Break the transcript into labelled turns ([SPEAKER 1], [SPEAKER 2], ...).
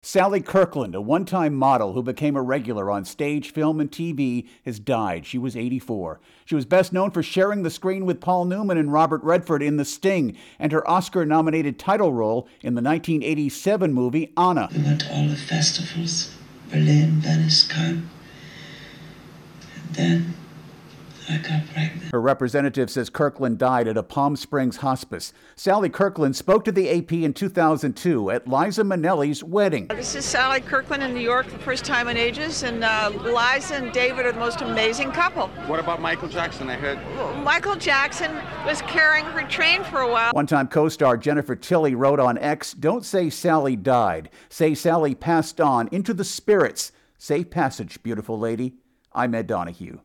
[SPEAKER 1] Sally Kirkland, a one-time model who became a regular on stage, film, and TV, has died. She was 84. She was best known for sharing the screen with Paul Newman and Robert Redford in The Sting, and her Oscar-nominated title role in the 1987 movie Anna.
[SPEAKER 2] We went to all the festivals, Berlin, Venice, Cannes, and then I got pregnant.
[SPEAKER 1] Her representative says Kirkland died at a Palm Springs hospice. Sally Kirkland spoke to the AP in 2002 at Liza Minnelli's wedding.
[SPEAKER 3] This is Sally Kirkland in New York, the first time in ages, and Liza and David are the most amazing couple.
[SPEAKER 4] What about Michael Jackson? I heard
[SPEAKER 3] Michael Jackson was carrying her train for a while.
[SPEAKER 1] One-time co-star Jennifer Tilly wrote on X, "Don't say Sally died. Say Sally passed on into the spirits. Safe passage, beautiful lady." I'm Ed Donahue.